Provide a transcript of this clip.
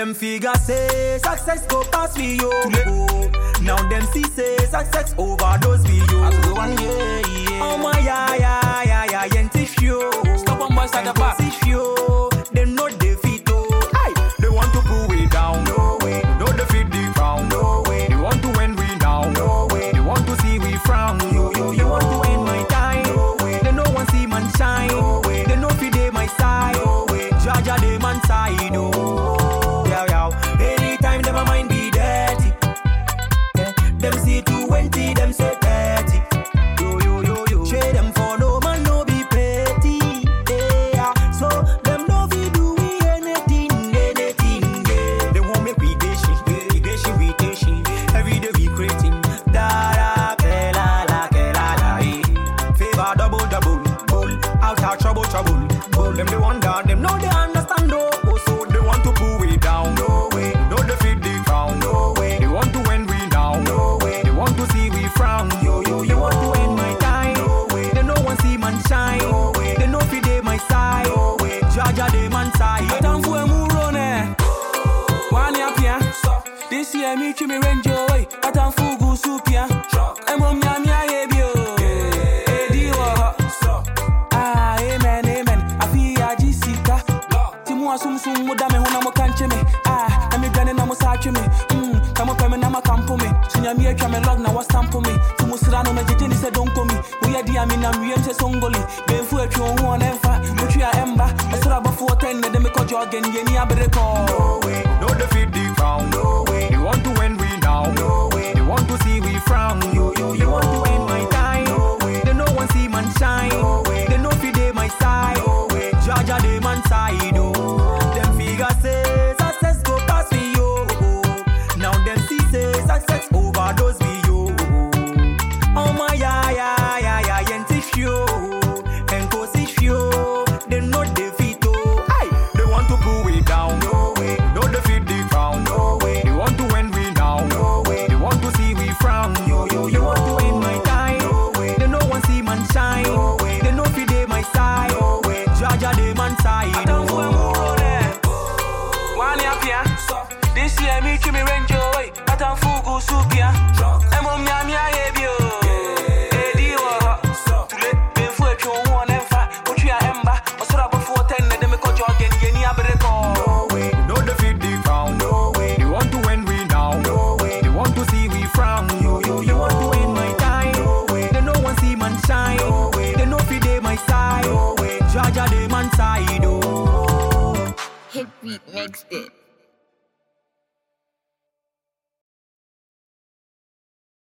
Them figure say success go pass me yo. Now them see say success overdose me yo. Oh my yeah, yentish yo. Stop on boys at the back. They know defeat oh. Aye, they want to pull we down. No way, no defeat the crown. No way, they want to win we now. No way, they want to see we frown. They want to end my time. No way, they no one see man shine. No way, they know fi dey my side. No way, Jaja dey man side oh. Anytime them a mind be dirty, yeah. Them see 20, them say 30. Yo. Trade them for no man, no be petty. Yeah. So them no be do we anything, yeah. They won't make we dashing. Every day we creating. Da ke la, eh. Favor double, bull. Out trouble, bull. Them they want down, them know they understand no. Oh, so they want to pull we down. No way, no defeat the crown. No way, they want to win we now. No way, they want to see we frown. Yo, they want to end my time. No way, they no one see man shine. No way, they know fi dey my side. No way, Jaja dey man side. Time for a move on eh. One up here. This year me to me range away. But I'm full go soup ya. I'm on ya ebio. Amen. I feel ya Jessica. Timu asum muda me hona mo kanche me. Na me dwane na mo sache me. Kamo peme na makampo me. Sunya mi etwa me log na wa stamp me. Tumu sira no me jeje ni se donko mi. We ya dia mi na wiem se songoli. Benfu etwa ho on emfa. Mutwa emba. Osura bafo 10 na de me ko jogen ye ni abreko. No way, no defeat the crown. No way, they want to win we now. No way, they want to see we frown. Yo, they want to end my time. No way, they no one see man shine. No way, they know fi dey my side. No way, Jaja dey man side oh. Them figure say success go pass me yo. Now them see say success overdose me yo. Oh my yeah, yentish yo. Enkosish yo. They no defeat oh. Aye, they want to pull we down. No way, no defeat the crown. No way, they want to win we now. No way, they want to see we frown. Yo, they want to end my time. No way, they no one see man shine. No way, they know fi dey my side. No way, Jaja dey man side. This year me to me range away. But I'm full go soup ya. I'm on ya ebio. Edi wa. Tule benfu etwa ho on emfa. Mutwa emba. Osura bafo 10 na de me ko jogen ye ni abreko. No way, no defeat the crown. No way, they want to win we now. No way, they want to see we frown. Yo, they want to end my time. No way, they no one see man shine. No way, they know fi dey my side. No way, Jaja dey man side oh. Hit beat next it.